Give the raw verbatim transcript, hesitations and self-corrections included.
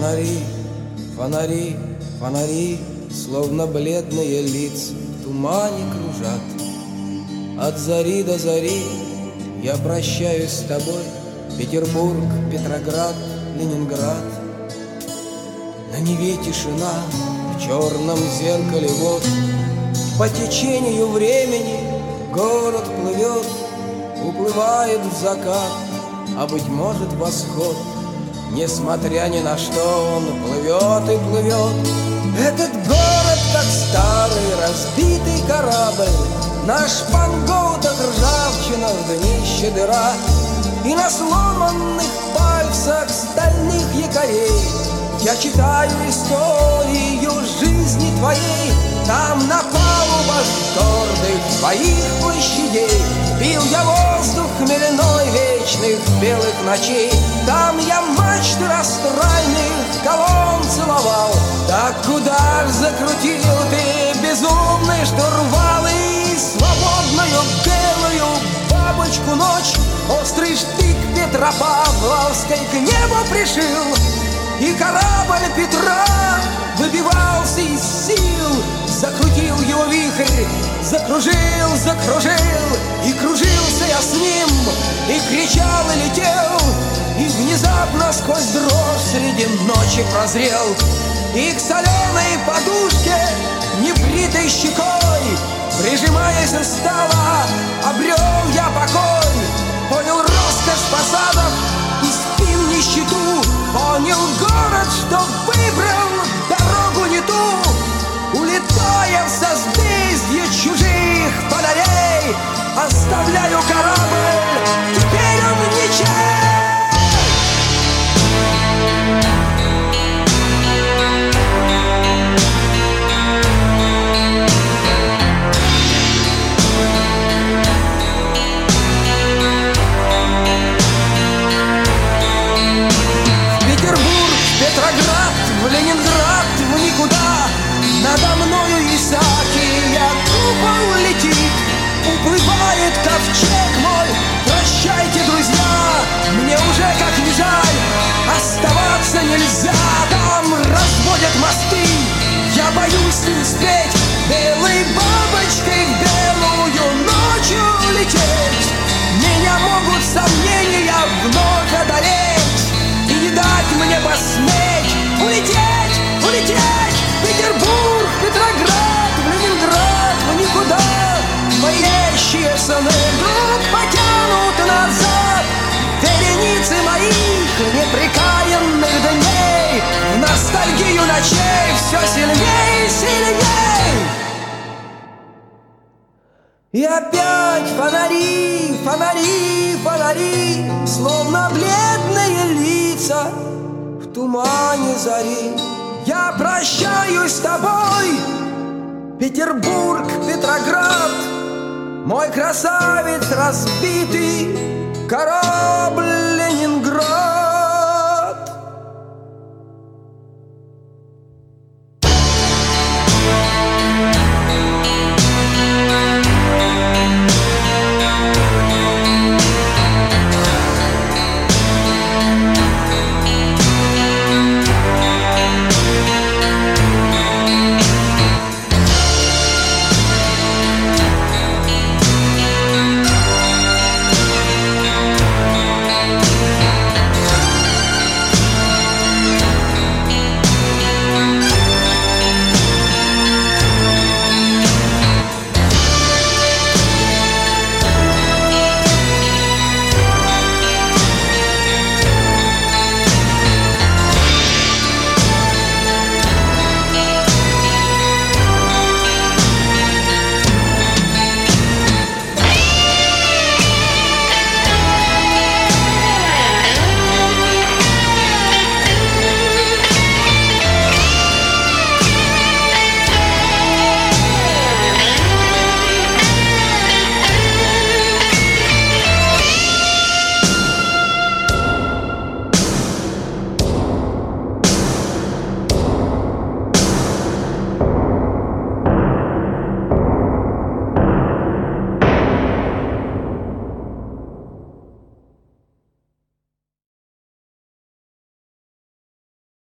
Фонари, фонари, фонари, словно бледные лица в тумане кружат. От зари до зари я прощаюсь с тобой, Петербург, Петроград, Ленинград. На Неве тишина, в черном зеркале вод, по течению времени город плывет, уплывает в закат, а быть может восход. Несмотря ни на что, он плывет и плывет. Этот город, как старый разбитый корабль, на шпангоутах ржавчина, в днище дыра, и на сломанных пальцах стальных якорей я читаю историю жизни твоей. Там на палубах гордых твоих площадей пил я воздух хмельной вечных белых ночей. Там я мачты растральных колонн целовал. Так куда ж закрутил ты безумный штурвал, и свободную белую бабочку ночь острый штык Петропавловской к небу пришил. И корабль Петра выбивался из сил, закрутил его вихрь, закружил, закружил, и кружился я с ним, и кричал, и летел, и внезапно сквозь дрожь среди ночи прозрел. И к соленой подушке небритой щекой, прижимаясь устало, обрел я покой. Понял роскошь фасадов и спин нищету, понял город, что выбрал дорогу не ту. Улетая в созвездие чужих фонарей, оставляю корабль, теперь он ничей. Петроград, в Ленинград, в никуда. Надо мною Исаакия купол летит, уплывает ковчег мой. Прощайте, друзья, мне уже как не жаль, оставаться нельзя. Там разводят мосты, я боюсь не успеть белой бабочкой в белую ночью лететь. Меня могут сомнения вновь одолеть и не дать мне посметь улететь, улететь в Петербург, Петроград, в Ленинград, в никуда. Моящие сны вдруг потянут назад вереницы моих непрекаянных дней. В ностальгию ночей все сильней и сильней. И опять фонари, фонари, фонари, словно бледные лица в тумане зари. Я прощаюсь с тобой, Петербург, Петроград, мой красавец разбитый король.